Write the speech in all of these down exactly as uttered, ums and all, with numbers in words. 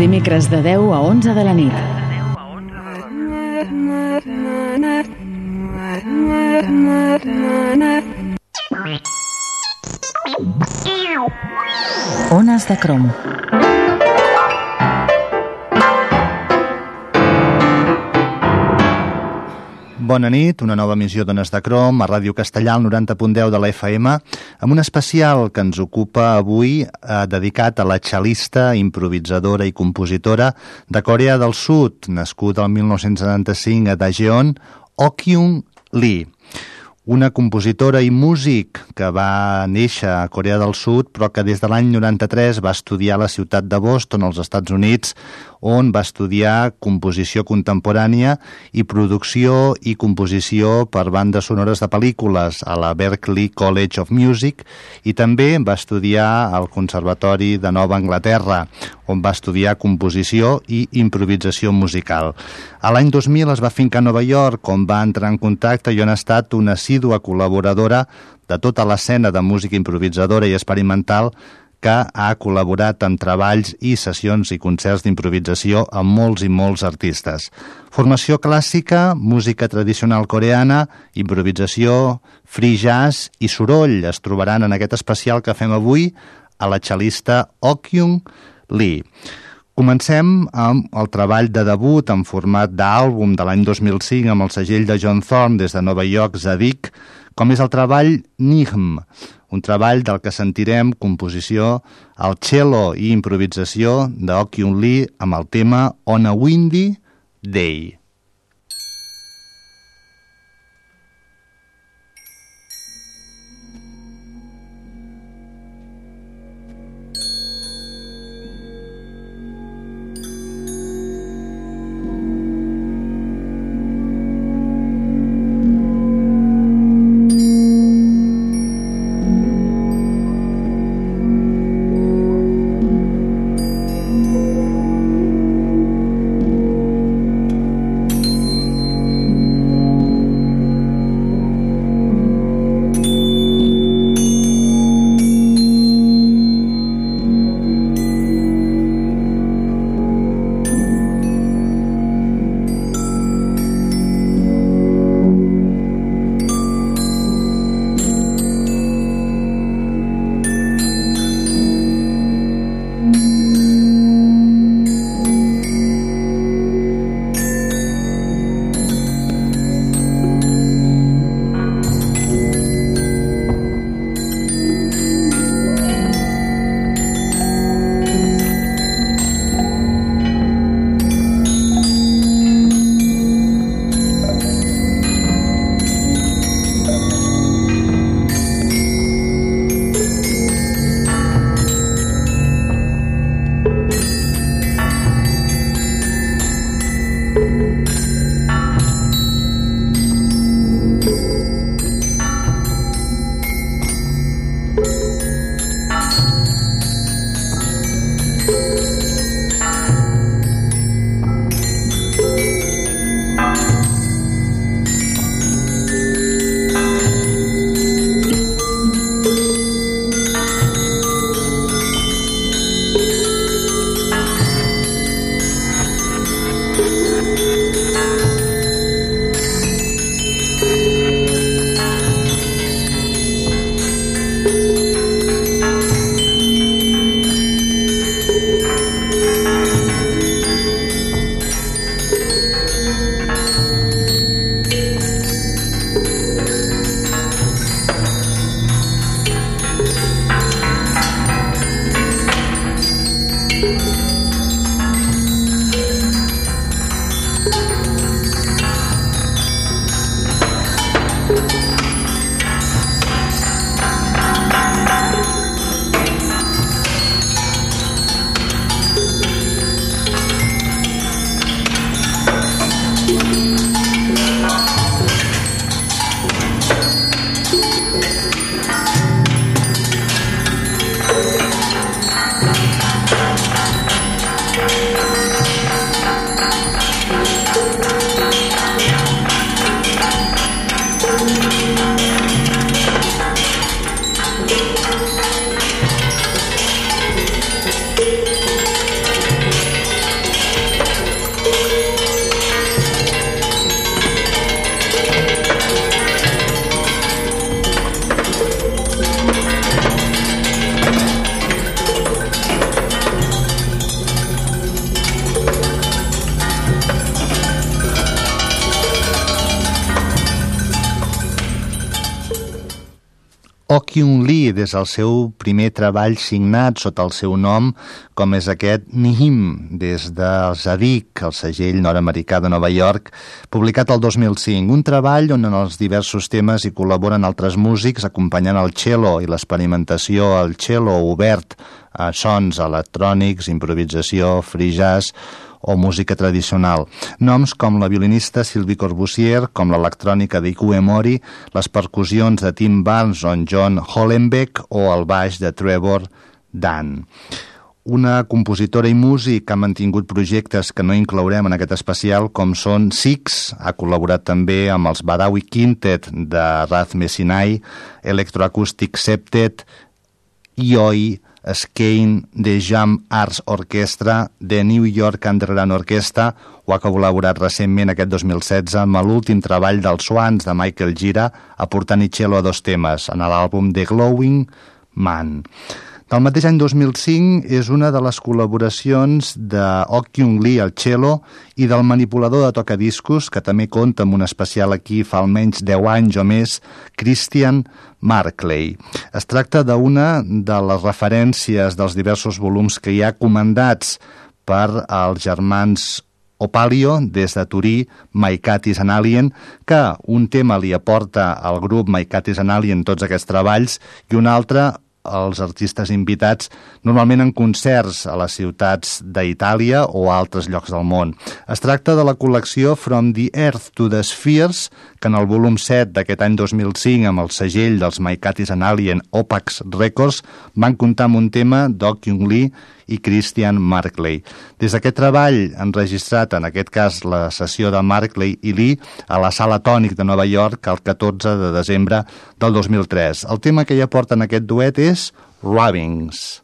dimecres de deu a onze de la nit. Ones de Crom. Bona nit, una nova emissió d'Ones de Crom a Ràdio Castellà, al noranta punt deu de la F M, amb un especial que ens ocupa avui eh, dedicat a la cel·lista, improvisadora i compositora de Corea del Sud, nascuda el mil nou-cents setanta-cinc a Daejeon, Oh Kyung Lee. Una compositora i músic que va néixer a Corea del Sud, però que des de l'any noranta-tres va estudiar a la ciutat de Boston, als Estats Units, on va estudiar composició contemporània i producció i composició per bandes sonores de pel·lícules a la Berklee College of Music, i també va estudiar al Conservatori de Nova Anglaterra, on va estudiar composició i improvisació musical. A l'any dos mil es va fincar a Nova York, on va entrar en contacte i on ha estat una assídua col·laboradora de tota l'escena de música improvisadora i experimental, que ha col·laborat en treballs i sessions i concerts d'improvisació amb molts i molts artistes. Formació clàssica, música tradicional coreana, improvisació, free jazz i soroll es trobaran en aquest especial que fem avui a la cel·lista Oh Kyung Lee. Comencem amb el treball de debut en format d'àlbum de l'any dos mil cinc amb el segell de John Thorne des de Nova York, Zadig, com és el treball Nihm, un treball del que sentirem composició al cello i improvisació de Oh Kyung Lee amb el tema On a Windy Day. Oh Kyung Lee, des del seu primer treball signat sota el seu nom, com és aquest Nihim, des del Zadig, el segell nord-americà de Nova York, publicat el dos mil cinc. Un treball on en els diversos temes hi col·laboren altres músics, acompanyant el cello i l'experimentació al cello obert a sons electrònics, improvisació, free jazz o música tradicional. Noms com la violinista Sylvie Corbusier, com l'electrònica d'Ikue Mori, les percussions de Tim Barnes o John Hollenbeck o el baix de Trevor Dunn. Una compositora i músic que ha mantingut projectes que no inclourem en aquest especial, com són Six, ha col·laborat també amb els Badawi Quintet de Raz Messinai, Electroacoustic Septet, I O I, Skane, The Jam Arts Orchestra, The New York Underground Orchestra, o ha col·laborat recentment aquest dos mil setze amb l'últim treball dels Swans de Michael Gira, aportant-hi cello a dos temes, en l'àlbum The Glowing Man. Del mateix any dos mil cinc és una de les col·laboracions de Oh Kyung Lee al cello i del manipulador de tocadiscos, que també compta amb un especial aquí fa almenys deu anys o més, Christian Markley. Es tracta d'una de les referències dels diversos volums que hi ha comandats per els germans Opalio, des de Turí, My Cat is an Alien, que un tema li aporta al grup My Cat is an Alien tots aquests treballs i un altre els artistes invitats, normalment en concerts a les ciutats d'Itàlia o a altres llocs del món. Es tracta de la col·lecció From the Earth to the Spheres, que en el volum set d'aquest any dos mil cinc, amb el segell dels My Cat is an Alien Opax Records, van comptar amb un tema d'Oh Kyung Lee i Christian Markley. Des d'aquest treball, enregistrat en aquest cas la sessió de Markley i Lee a la Sala Tònic de Nova York el catorze de desembre del dos mil tres. El tema que hi aporta en aquest duet és Ravings.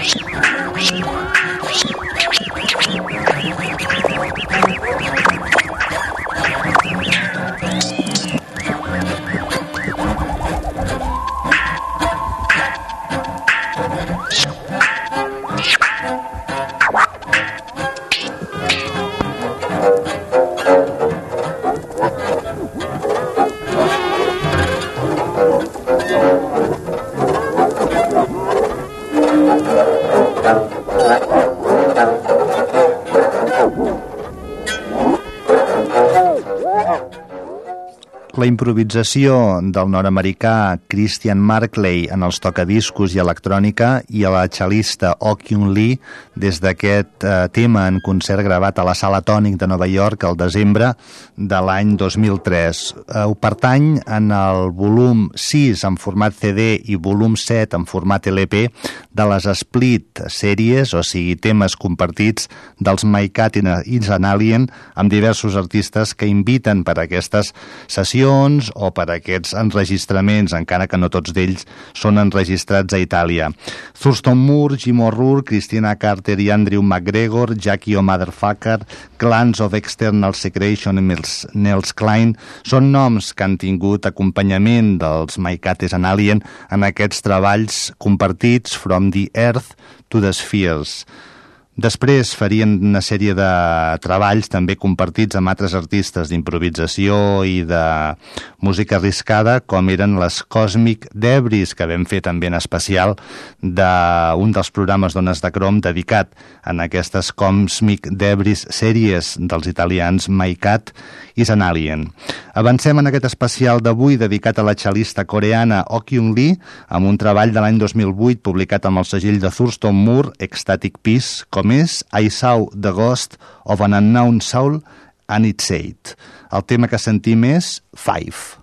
La improvisació del nord-americà Christian Markley en els tocadiscos i electrònica i a la xalista Oh Kyung Lee des d'aquest eh, tema en concert gravat a la Sala Tònic de Nova York al desembre de l'any dos mil tres. Eh, ho pertany en el volum sis en format C D i volum set en format L P de les Split sèries, o sigui, temes compartits dels My Cat is an Alien amb diversos artistes que inviten per a aquestes sessions o per a aquests enregistraments, encara que no tots d'ells són enregistrats a Itàlia. Thurston Moore, Jim O'Rourke, Christina Carter i Andrew McGregor, Jackie O Motherfucker, Clans of External Secretion i Nels Klein són noms que han tingut acompanyament dels My Cat is an Alien en aquests treballs compartits From the Earth to the Spheres. Després farien una sèrie de treballs també compartits amb altres artistes d'improvisació i de música arriscada, com eren les Cosmic Debris, que vam fer també en especial d'un dels programes d'Ones de Crom dedicat en aquestes Cosmic Debris sèries dels italians My Cat is an Alien. Avancem en aquest especial d'avui dedicat a la xalista coreana Oh Kyung Lee amb un treball de l'any dos mil vuit publicat amb el segell de Thurston Moore, Ecstatic Peace, com és I Saw the Ghost of an Unknown Soul and It Said. El tema que sentim és Five.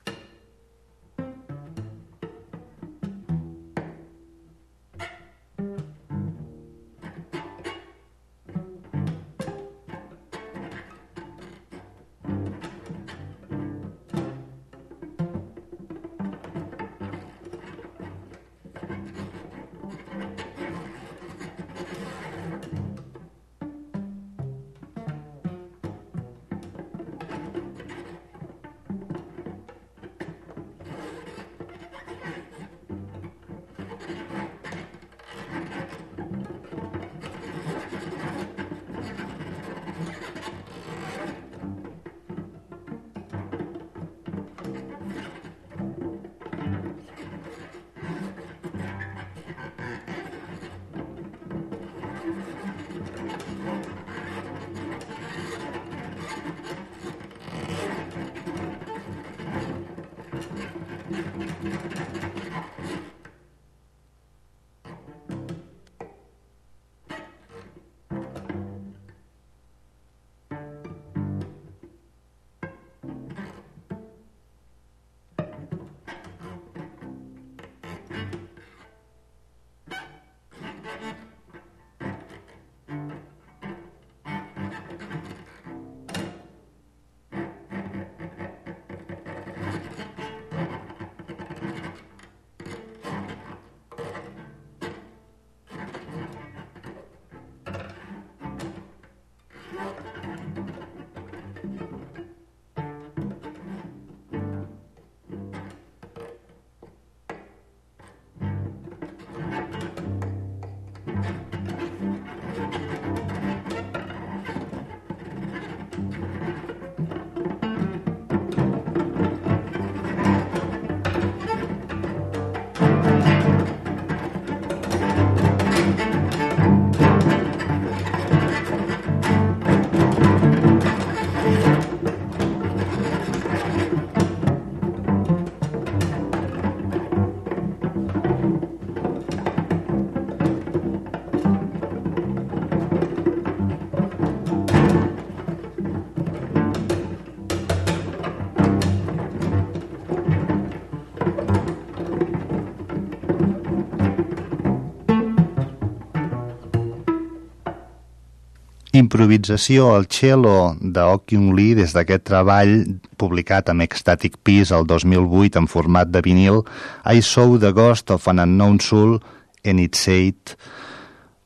Improvisació al cello de Oh Kyung Lee des d'aquest treball publicat amb Ecstatic Peace el dos mil vuit en format de vinil, I Saw the Ghost of an Unknown Soul and It Said.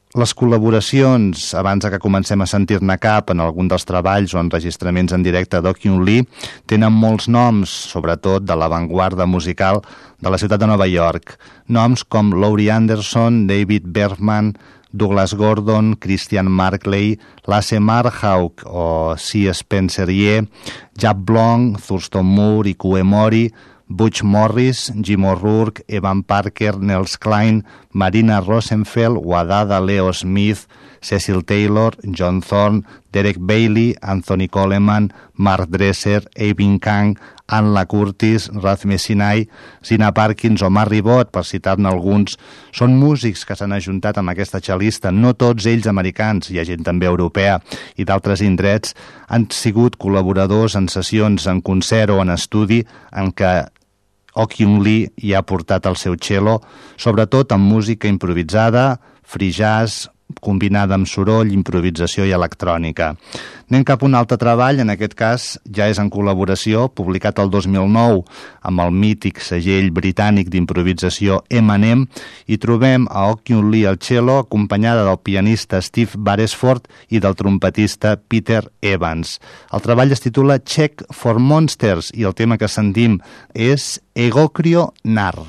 Les col·laboracions, abans que comencem a sentir-ne cap en algun dels treballs o enregistraments en directe d'Okyung Lee, tenen molts noms, sobretot de l'avantguarda musical de la ciutat de Nova York. Noms com Laurie Anderson, David Bergman, Douglas Gordon, Christian Markley, Lasse Marhaug o C. Spencer Ye, Jaap Blom, Thurston Moore, Ikue Mori, Butch Morris, Jim O'Rourke, Evan Parker, Nels Cline, Marina Rosenfeld, Wadada Leo Smith, Cecil Taylor, John Thorne, Derek Bailey, Anthony Coleman, Mark Dresser, Eivin Kang, Anla Curtis, Ralph Messinai, Zina Parkins o Marry Bott, per citar-ne alguns, són músics que s'han ajuntat amb aquesta xalista. No tots ells americans, hi ha gent també europea i d'altres indrets, han sigut col·laboradors en sessions en concert o en estudi en què Okyung Lee hi ha portat el seu cello, sobretot amb música improvisada, free jazz, combinada amb soroll, improvisació i electrònica. Anem cap a un altre treball, en aquest cas ja és en col·laboració, publicat el dos mil nou amb el mític segell britànic d'improvisació eme and eme, i trobem a Okyung Lee al cello, acompanyada del pianista Steve Beresford i del trompetista Peter Evans. El treball es titula Check for Monsters i el tema que sentim és Egokrio Nar.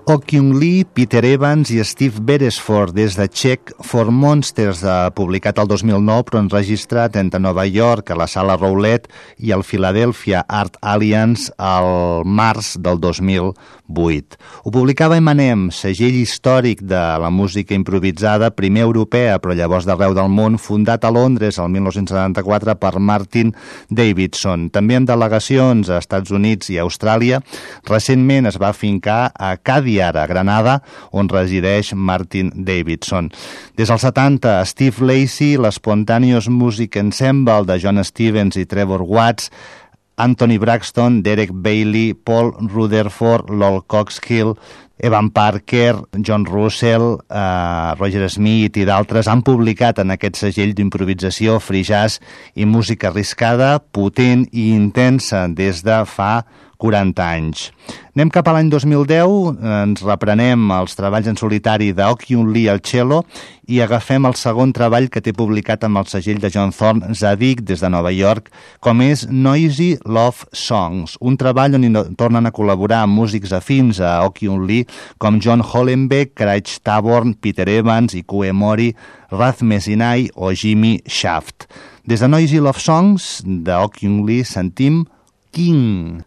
Oh Kyung-lee, Peter Evans i Steve Beresford des de Check for Monsters, eh, publicat el dos mil nou però enregistrat entre Nova York a la Sala Rowlett i el Philadelphia Art Alliance al març del dos mil vuit. Ho publicava Eminem, segell històric de la música improvisada, primer europea però llavors d'arreu del món, fundat a Londres el mil nou-cents setanta-quatre per Martin Davidson. També amb delegacions a Estats Units i Austràlia. Recentment es va afincar a Cadillac, a Granada, on resideix Martin Davidson. Des dels setanta, Steve Lacy, l'Spontaneous Music Ensemble de John Stevens i Trevor Watts, Anthony Braxton, Derek Bailey, Paul Rutherford, Lol Coxhill, Evan Parker, John Russell, eh, Roger Smith i d'altres han publicat en aquest segell d'improvisació, free jazz i música arriscada, potent i intensa des de fa quaranta anys. Anem cap a l'any dos mil deu, ens reprenem els treballs en solitari d'Oh Kyung-lee al cello i agafem el segon treball que té publicat amb el segell de John Thorne, Zadig, des de Nova York, com és Noisy Love Songs, un treball on tornen a col·laborar amb músics afins a Oh Kyung-lee com John Hollenbeck, Craig Taborn, Peter Evans, Ikue Mori, Raz Mesinai o Jimmy Shaft. Des de Noisy Love Songs de Oh Kyung-lee sentim King.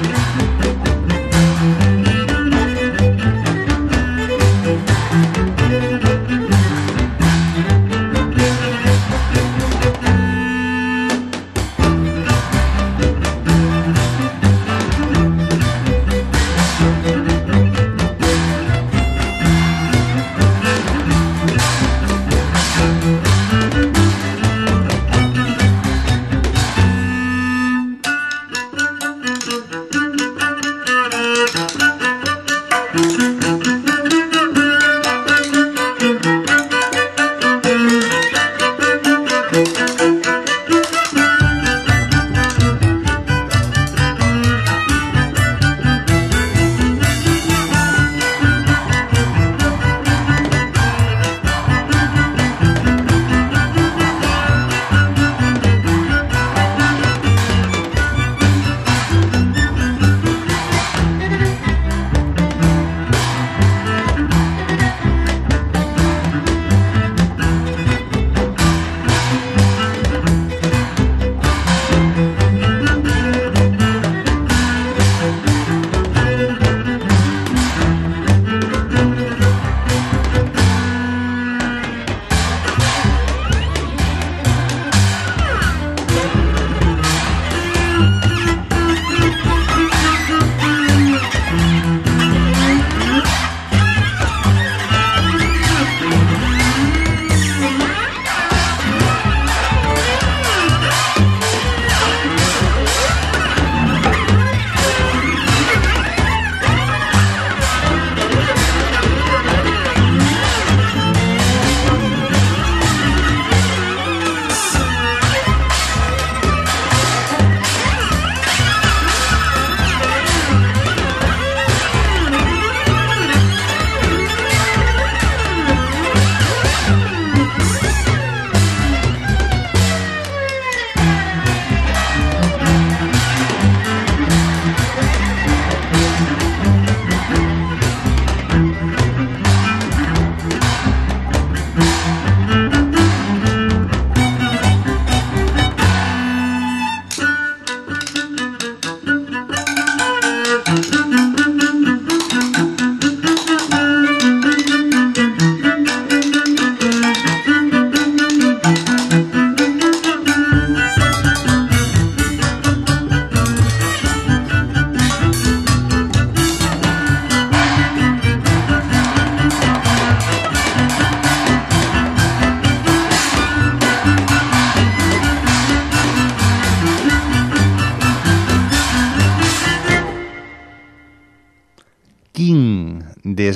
Thank you.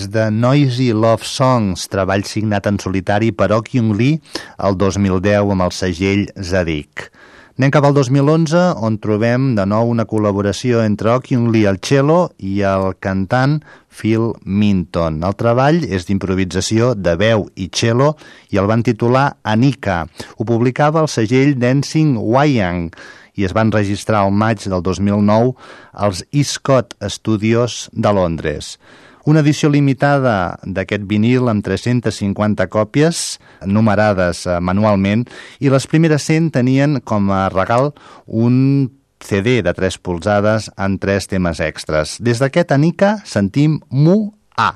des de Noisy Love Songs, treball signat en solitari per Oh Kyung Lee el dos mil deu amb el segell Zadig. Anem cap al dos mil onze, on trobem de nou una col·laboració entre Oh Kyung Lee al cello i el cantant Phil Minton. El treball és d'improvisació de veu i cello i el van titular Anika. Ho publicava el segell Dancing Wayang i es van registrar al maig del dos mil nou als Eastcott Studios de Londres. Una edició limitada d'aquest vinil amb tres-centes cinquanta còpies, numerades manualment, i les primeres cent tenien com a regal un C D de tres polzades amb tres temes extras. Des d'aquest Anika sentim Mu A.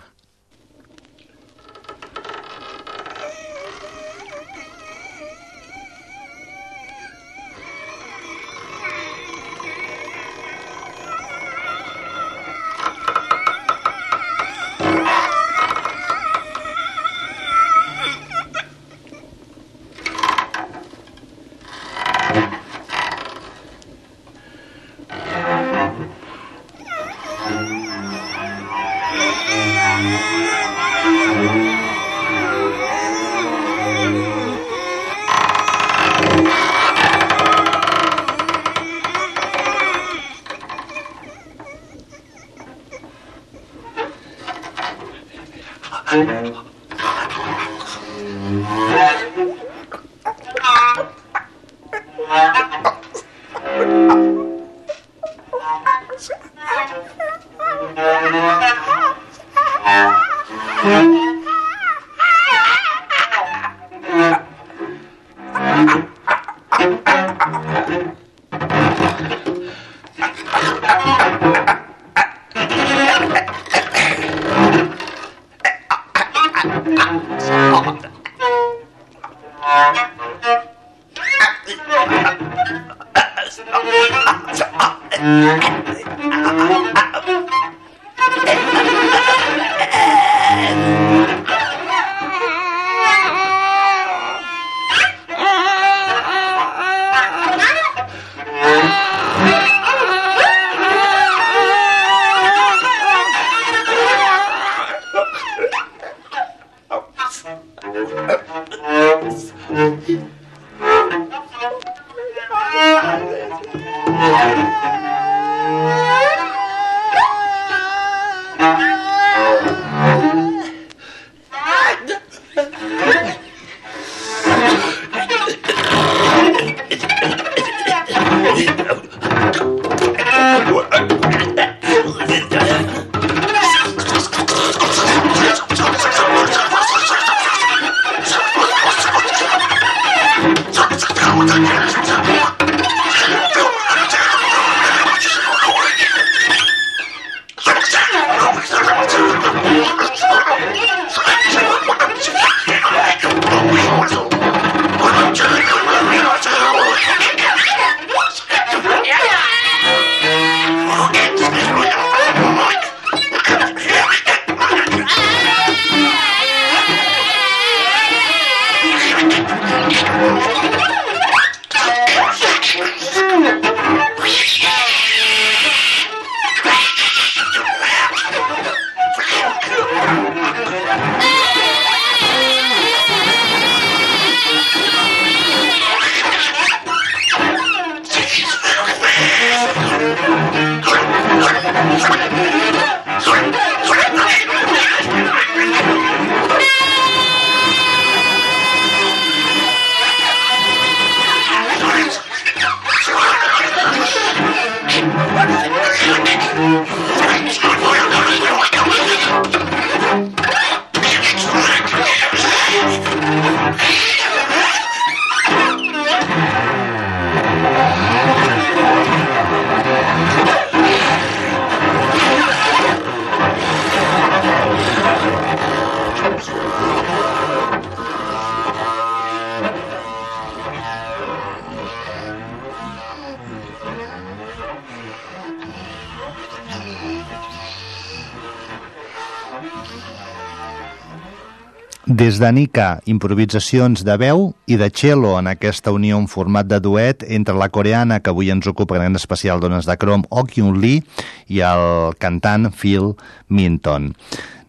Des d'Anika, improvisacions de veu i de cello en aquesta unió en format de duet entre la coreana, que avui ens ocupa en especial Dones de Crom, Oh Kyung Lee, i el cantant Phil Minton.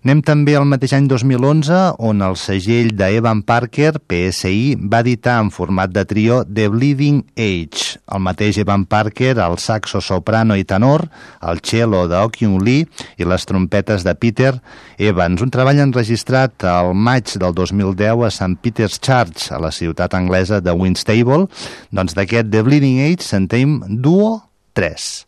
Anem també al mateix any dos mil onze, on el segell d'Evan Parker, P S I, va editar en format de trio The Bleeding Age. El mateix Evan Parker, el saxo soprano i tenor, el cello de Oh-Kyung Lee i les trompetes de Peter Evans. Un treball enregistrat al maig del dos mil deu a Saint Peter's Church, a la ciutat anglesa de Winstable. Doncs d'aquest The Bleeding Age sentim Duo tres.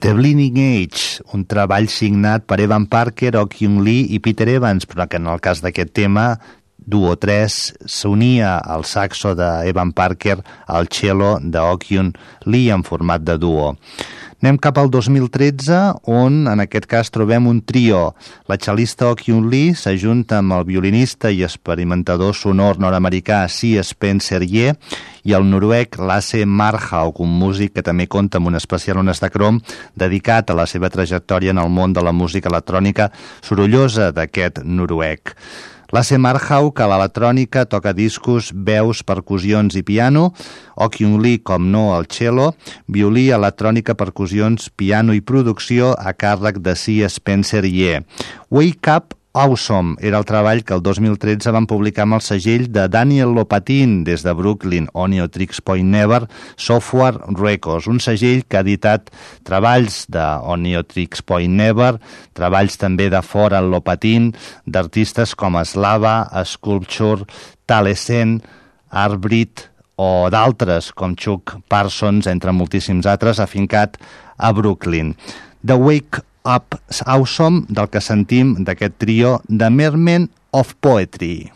The Bleeding Age, un treball signat per Evan Parker, Oh Kyung Lee i Peter Evans, però que en el cas d'aquest tema, Duo tres s'unia al saxo d'Evan Parker al cello de Oh Kyung Lee en format de duo. Anem cap al dos mil tretze, on en aquest cas trobem un trio. La cel·lista Oh Kyung Lee s'ajunta amb el violinista i experimentador sonor nord-americà C. Spencer Ye i el noruec Lasse Marhaug, un músic que també compta amb un especial Ones de Crom dedicat a la seva trajectòria en el món de la música electrònica sorollosa d'aquest noruec. Lasse Marhaug, a l'electrònica, toca discos, veus, percussions i piano. Oh Kyung Lee, com no, al cello. Violí, electrònica, percussions, piano i producció a càrrec de C. Spencer Ye. Wake Up Awesome era el treball que el dos mil tretze van publicar amb el segell de Daniel Lopatin des de Brooklyn, Oniotrix Point Never Software Records, un segell que ha editat treballs de Oniotrix Point Never, treballs també de Foran Lopatin, d'artistes com Slava, Sculpture, Talescent, Arbrit o d'altres com Chuck Parsons, entre moltíssims altres, afincat a Brooklyn. The Wake Up Awesome, del que sentim d'aquest trio The Mermen of Poetry.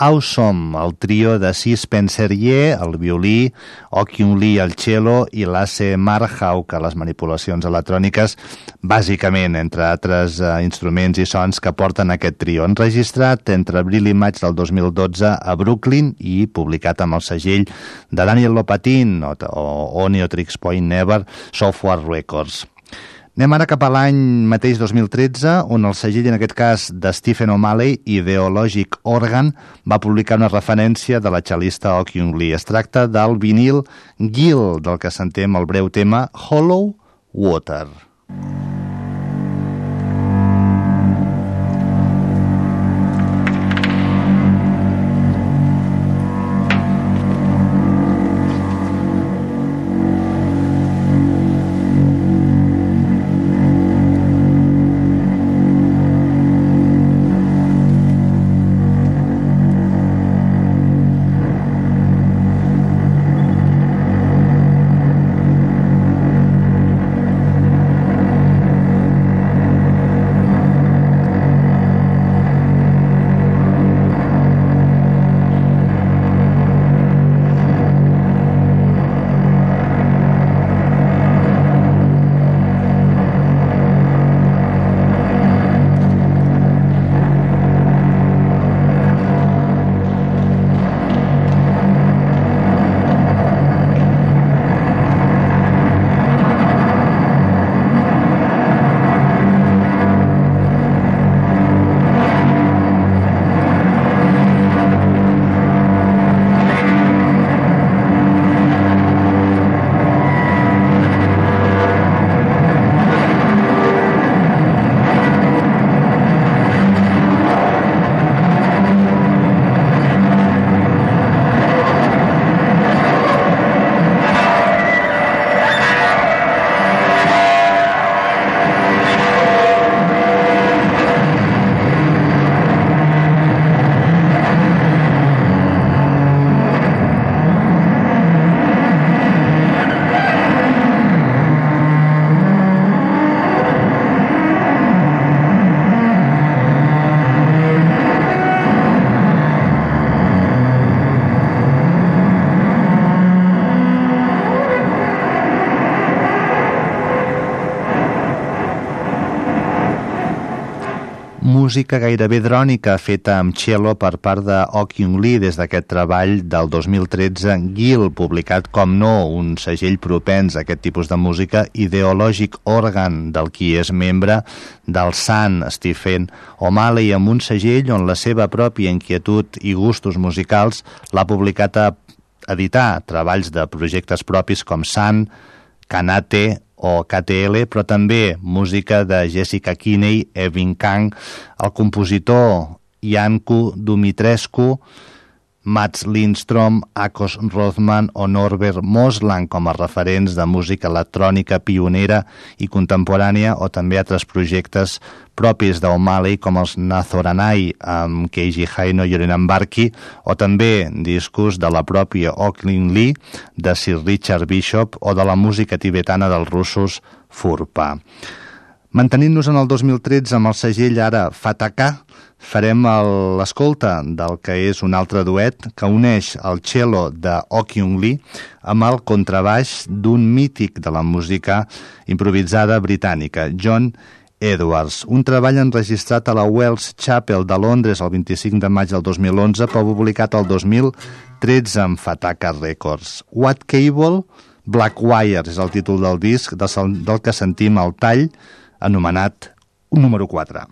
Awesome, el trio de Sis Spencer-Ye, el violí, Oh Kyung-lee al cello i Lasse Marhaug a les manipulacions electròniques, bàsicament, entre altres eh, instruments i sons que porten aquest trio. Enregistrat entre abril i maig del dos mil dotze a Brooklyn i publicat amb el segell de Daniel Lopatin o, o Oniotrix Point Never Software Records. Anem ara cap a l'any mateix dos mil tretze, on el segell, en aquest cas de Stephen O'Malley, Ideologic Organ, va publicar una referència de la cel·lista Oh Kyung-lee. Es tracta del vinil Gil, del que sentem el breu tema Hollow Water. música gairebé drònica feta amb cello per part de Oh Kyung-lee des d'aquest treball del dos mil tretze, Gil, publicat com no un segell propens a aquest tipus de música, Ideologic Organ, del qui és membre del sant Stephen O'Malley, amb un segell on la seva pròpia inquietud i gustos musicals l'ha publicat a editar treballs de projectes propis com Sant, Kanate o K T L, però també música de Jessica Kinney, Evin Kang, el compositor Janku Dumitrescu, Mats Lindstrom, Akos Rothman o Norbert Moslang com a referents de música electrònica pionera i contemporània, o també altres projectes propis d'O'Malley com els Nazoranai amb Keiji Haino i Yorenan Barki, o també discos de la pròpia Oh Kyung-lee, de Sir Richard Bishop o de la música tibetana dels russos Furpa. Mantenint-nos en el dos mil tretze amb el segell ara Fataka, farem l'escolta del que és un altre duet que uneix el cello de Oh Kyung-lee amb el contrabaix d'un mític de la música improvisada britànica, John Edwards. Un treball enregistrat a la Wells Chapel de Londres el vint-i-cinc de maig del dos mil onze, però publicat el dos mil tretze amb Fataka Records. What Cable? Black Wires és el títol del disc del, del que sentim el tall anomenat número quatre.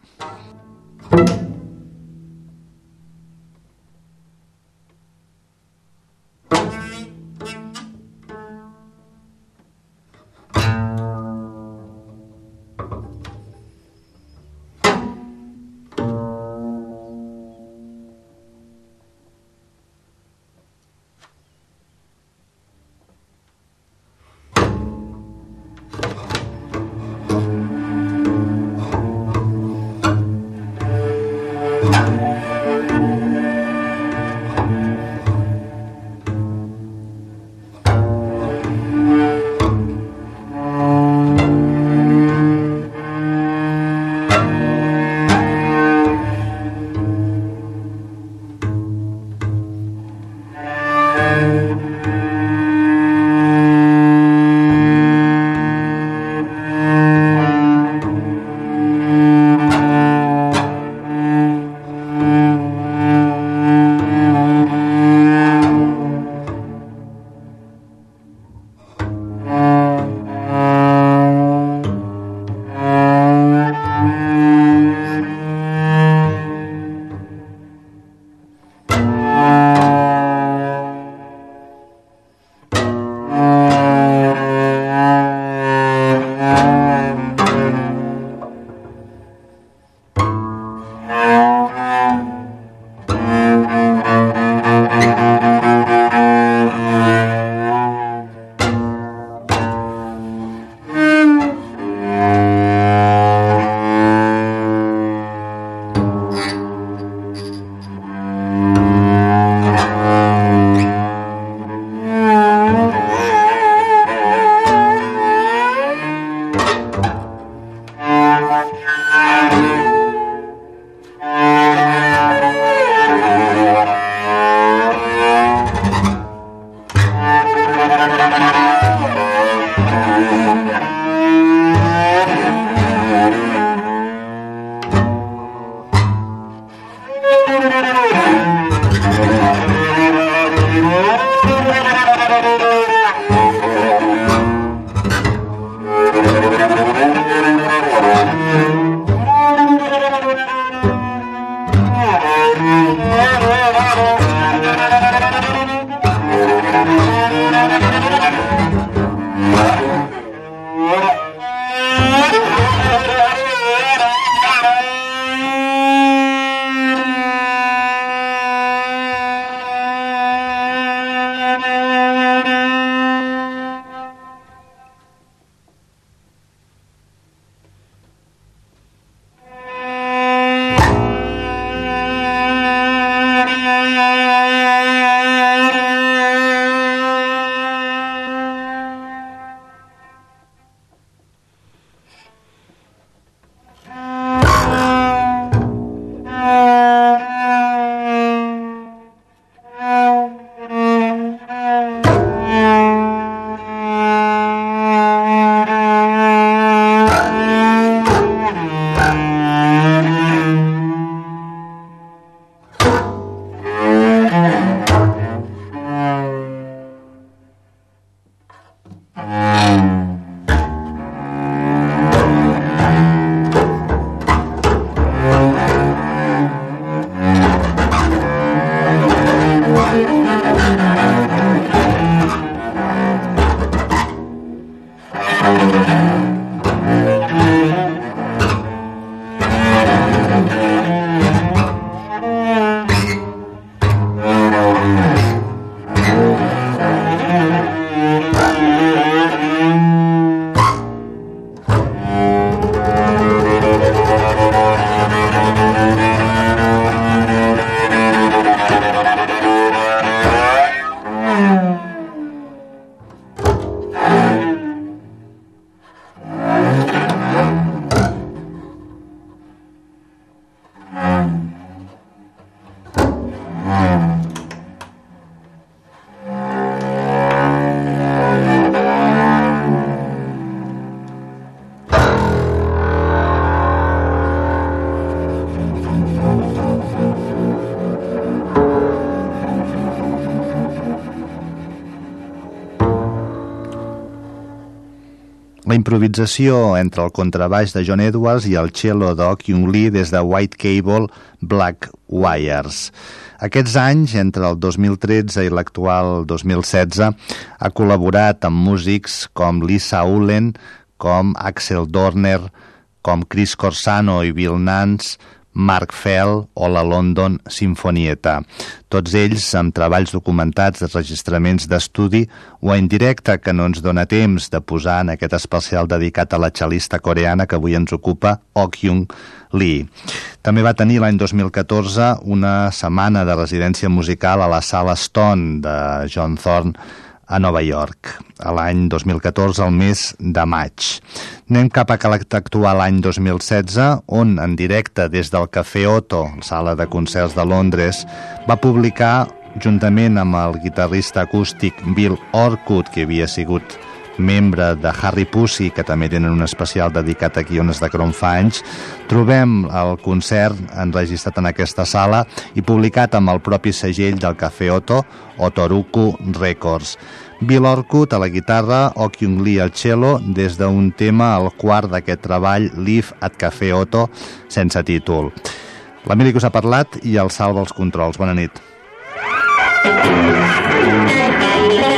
La improvisació entre el contrabaix de John Edwards i el cello d'Ok Kyung Lee des de White Cable Black Wires. Aquests anys, entre el dos mil tretze i l'actual dos mil setze, ha col·laborat amb músics com Lisa Ullen, com Axel Dorner, com Chris Corsano i Bill Nance, Mark Fell o la London Sinfonietta. Tots ells amb treballs documentats de registraments d'estudi o en directe que no ens dona temps de posar en aquest especial dedicat a la cel·lista coreana que avui ens ocupa, Ok Kyung Lee. També va tenir l'any dos mil catorze una setmana de residència musical a la Sala Stone de John Thorne a Nova York, a l'any dos mil catorze, al mes de maig. Anem cap a l'actual l'any dos mil setze, on en directe des del Cafè Otto, sala de concerts de Londres, va publicar, juntament amb el guitarrista acústic Bill Orcutt, que havia sigut membre de Harry Pussy, que també tenen un especial dedicat aquí a Ones de Crom fa anys, trobem el concert enregistrat en aquesta sala i publicat amb el propi segell del Cafè Otto, Otoruku Records. Bill Orcutt a la guitarra, Ok Kyung Lee al cello, des d'un tema, el quart d'aquest treball, Live at Cafè Otto, sense títol. L'Emili que us ha parlat i el Salva els controls. Bona nit.